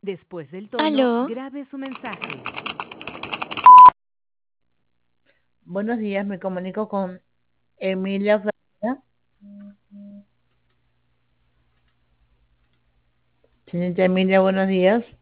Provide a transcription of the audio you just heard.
Después del tono, Aló, grabe su mensaje. Buenos días, me comunico con Emilia Florida. Señorita Emilia, buenos días.